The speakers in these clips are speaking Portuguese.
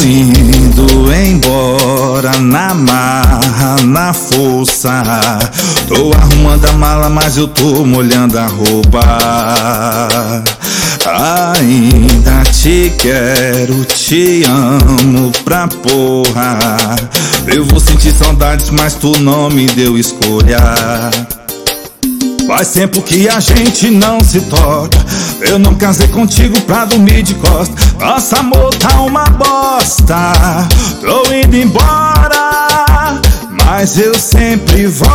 indo embora na marra, na força. Tô arrumando a mala, mas eu tô molhando a roupa. Ainda te quero, te amo pra porra. Eu vou sentir saudades, mas tu não me deu escolha. Faz tempo que a gente não se toca. Eu não casei contigo pra dormir de costa. Nosso amor tá uma bosta. Tô indo embora, mas eu sempre volto.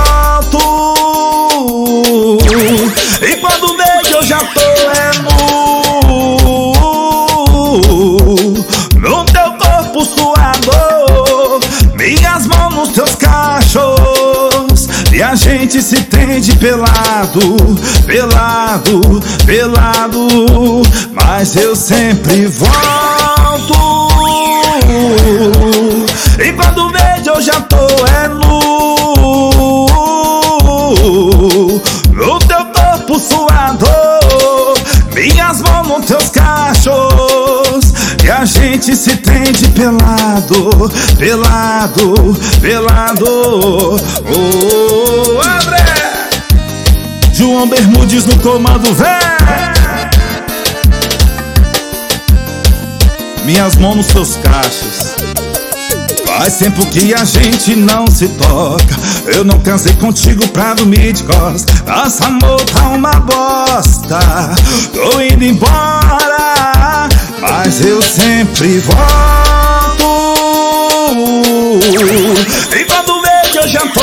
E quando vejo eu já tô no teu corpo suador, minhas mãos nos teus cachos, e a gente se tende pelado, pelado, pelado, mas eu sempre volto. E quando vejo eu já tô no teu corpo suador, minhas mãos nos teus cachos, e a gente se tende pelado, pelado, pelado. Oh, André! João Bermudes no comando, vem! Minhas mãos nos teus cachos. Faz tempo que a gente não se toca. Eu não casei contigo pra dormir de costas. Nosso amor tá uma bosta. Tô indo embora, mas eu sempre volto. E quando vejo eu já tô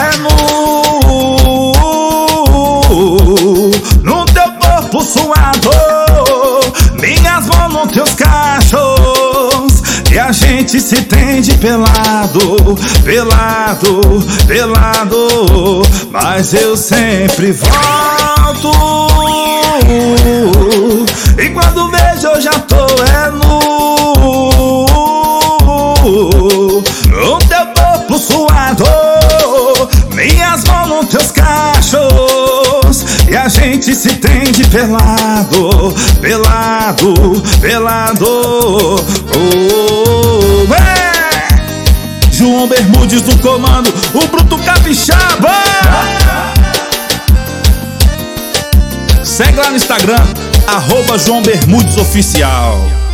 no teu corpo suador, minhas mãos nos teus cachos, e a gente se tende pelado, pelado, pelado, mas eu sempre volto. E quando vejo eu já tô no teu corpo suador, minhas mãos nos teus cachos, e a gente se tende pelado, pelado, pelado. Oh, João Bermudes no comando, o bruto capixaba. Segue lá no Instagram, @João Bermudes Oficial.